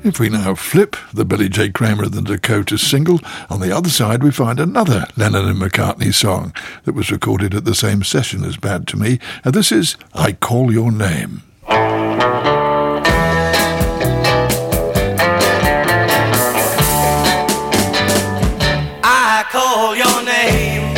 If we now flip the Billy J. Kramer and the Dakotas single, on the other side we find another Lennon and McCartney song that was recorded at the same session as Bad to Me, and this is I Call Your Name. I call your name.